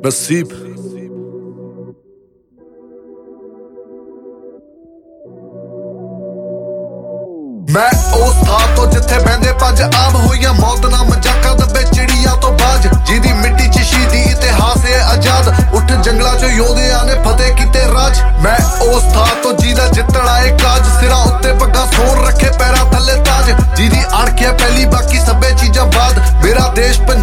नसीब मैं उस था तो जिथे बहंदे पंज आम होइयां मौत ना मजाका दबे चिड़िया तो बाज जिदी मिट्टी च शहीदी इतिहास है आजाद उठ जंगला चो योधिया ने फतेह कीते राज मैं उस था तो जिदा जितण आए काज सिरा उत्ते पग्गा सोर रखे पैरा थले ताज जिदी अड़के पहली बाकी सबे चीजां बाद मेरा देश